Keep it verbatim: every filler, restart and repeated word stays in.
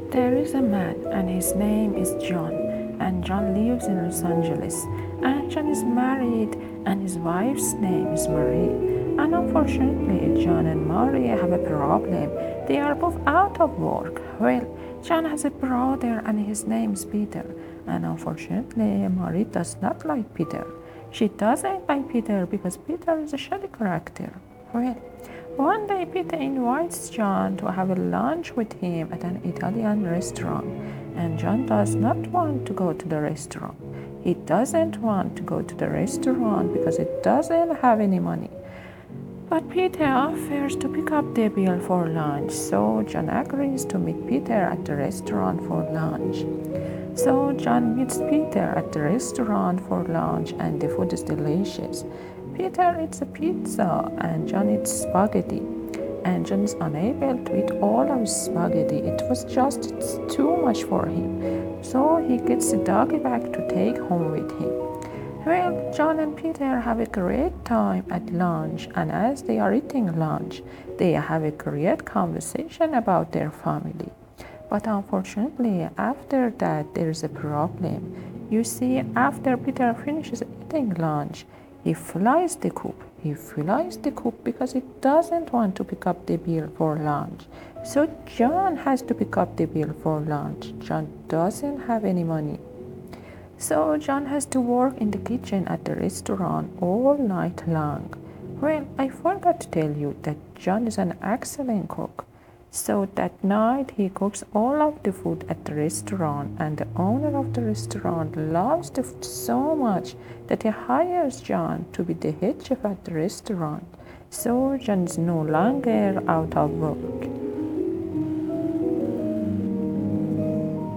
There is a man, and his name is John, and John lives in Los Angeles. And John is married, and his wife's name is Marie. And unfortunately, John and Marie have a problem. They are both out of work. Well, John has a brother, and his name is Peter. And unfortunately, Marie does not like Peter. She doesn't like Peter because Peter is a shady character. Well, one day Peter invites John to have a lunch with him at an Italian restaurant, and John does not want to go to the restaurant. He doesn't want to go to the restaurant because he doesn't have any money. But Peter offers to pick up the bill for lunch, so John agrees to meet Peter at the restaurant for lunch. So John meets Peter at the restaurant for lunch, and the food is delicious. Peter eats a pizza and John eats spaghetti. And John is unable to eat all of his spaghetti. It was just too much for him. So he gets the doggy bag to take home with him. Well, John and Peter have a great time at lunch, and as they are eating lunch, they have a great conversation about their family. But unfortunately, after that, there is a problem. You see, after Peter finishes eating lunch, he flies the coop. He flies the coop because he doesn't want to pick up the bill for lunch. So John has to pick up the bill for lunch. John doesn't have any money. So John has to work in the kitchen at the restaurant all night long. Well, I forgot to tell you that John is an excellent cook. So that night he cooks all of the food at the restaurant, and the owner of the restaurant loves the food so much that he hires John to be the head chef at the restaurant. So John is no longer out of work.